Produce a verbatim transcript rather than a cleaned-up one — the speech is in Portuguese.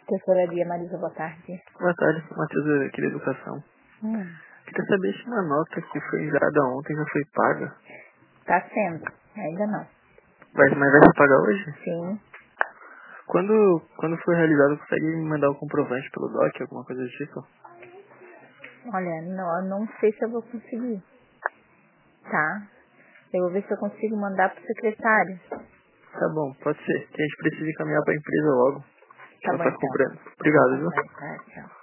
Tesouraria, Marisa, boa tarde. Boa tarde, Matheus aqui da Educação. Hum. Queria saber se uma nota que foi enviada ontem já foi paga. Tá sendo. Ainda não. Vai, mas vai ser paga hoje? Sim. Quando, quando for realizado, consegue me mandar o comprovante pelo D O C, alguma coisa do tipo? Olha, não, eu não sei se eu vou conseguir. Tá? Eu vou ver se eu consigo mandar pro secretário. Tá bom, pode ser. Que a gente precisa encaminhar pra empresa logo. Que Tá ela bom, tá então. cobrando. Obrigado, viu? Vai, tá, tchau.